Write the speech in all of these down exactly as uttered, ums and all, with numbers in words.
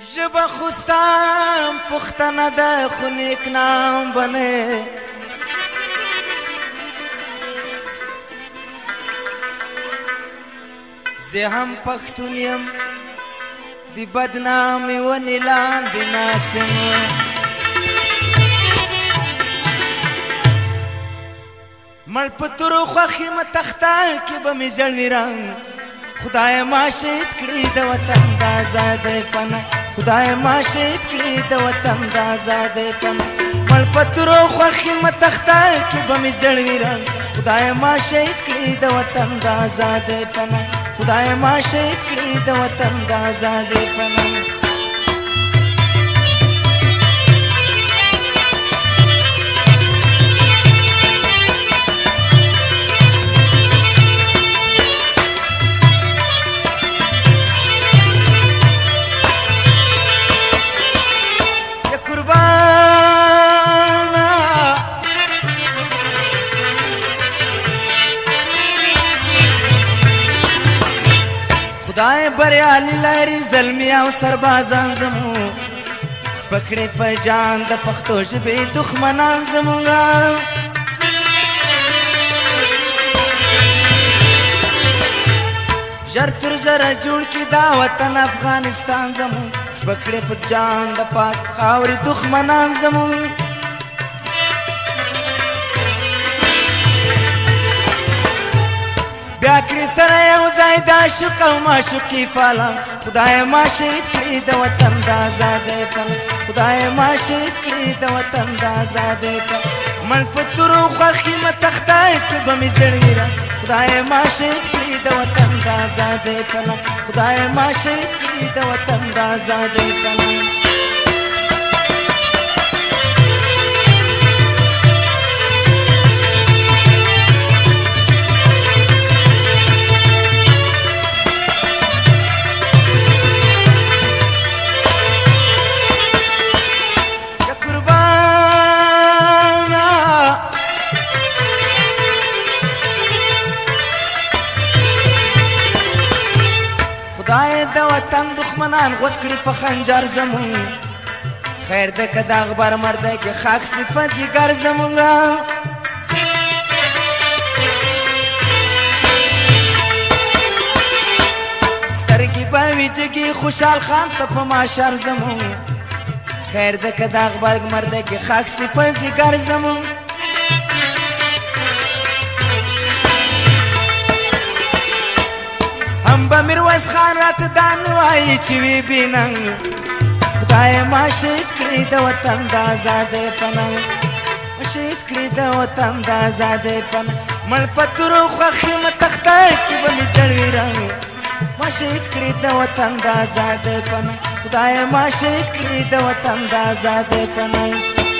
ژبه خو ستا پښتنه ده خو نیک نام بنې زه هم پښتون یم د بدنامۍ ونې لاندې ناست یم مړ په تورو خوښې مه تخته کې به مې زړوي رنګ خدای ما شهید کړي د وطن د ازادۍ پناه خدای ما شهید کړي د وطن د ازادۍ پناه مړ په تورو خوښې مه تخته کې به مې زړوي رنګ خدای ما شهید کړي د وطن د ازادۍ پناه خدای ما شهید کړي د وطن د ازادۍ پناه خدای بریالي لري زلمي او سربازان زموږ سپکړې په جان د پښتو ژبې دښمنان زموږ ژر تر ژره جوړ کړي دا وطن افغانستان زموږ سپکړې په جان د پاک خاورې دښمنان زموږ بیا کړي سره یو ځای د عاشق او معشوقې فالم خدای ما شهید کړي د وطن د ازادۍ پناه خدای ما شهید کړي د وطن د ازادۍ پناه مړ په تورو خوښې مه تخته کې به مې زړوي رنګ خدای ما شهید کړي د وطن د ازادۍ پناه خدای ما شهید کړي د وطن د ازادۍ پناه خدای د وطن دښمنان غوڅ کړي په خنجر زموږ خیر ده که د اخبار مرده کې خاک صفت جګر زموږ سترګې به وي جګې خوشحال خان ته په معاشر زموږ خیر ده که د اخبار مرده کې خاک صفت جګر زموږ هم به میرویس خان راته دا نه وایي چې وي بیننګ خدای ما شهید کړي د وطن د ازادۍ پناه شهید کړي د وطن د ازادۍ پناه مړ په تورو خوښې مه تخته کې به مې زړوي رنګ ما شهید کړي د وطن د ازادۍ پناه خدای ما شهید کړي د وطن د ازادۍ پناه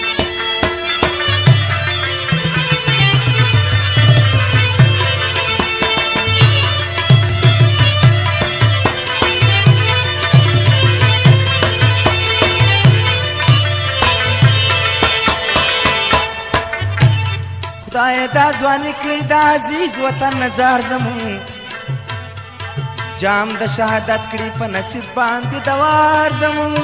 خدای دا ځواني کړي د عزیز وطن نظر زموږ جام د شهادت کړي په نصیب باندې دوار زموږ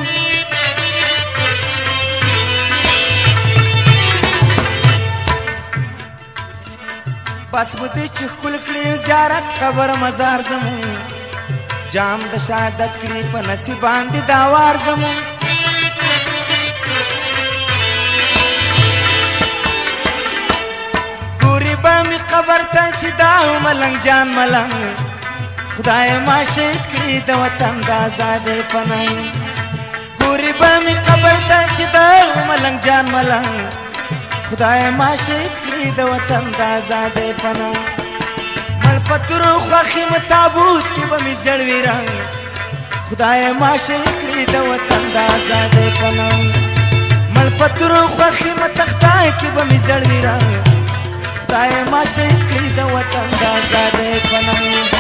بس مو دې چې ښکل کړي زیارت قبر مزار زموږ جام د شهادت کړي په نصیب باندې دوار زموږ قبر ته چې دا ملنګ جان ملنګ خدای ما شهید کړي د وطن د ازادۍ پناه ګورې به مې قبر ته چې دا ملنګ جان ملنګ خدای ما شهید کړي د وطن د ازادۍ پناه مړ په تورو خوښې مه تابوت کې به مې زړوي رنګ خدای ما شهید کړي د وطن د ازادۍ پناه مړ په تورو خوښې مه تخته کې به مې زړوي رنګ خدای ما شهید کړي د وطن د ازادۍ پناه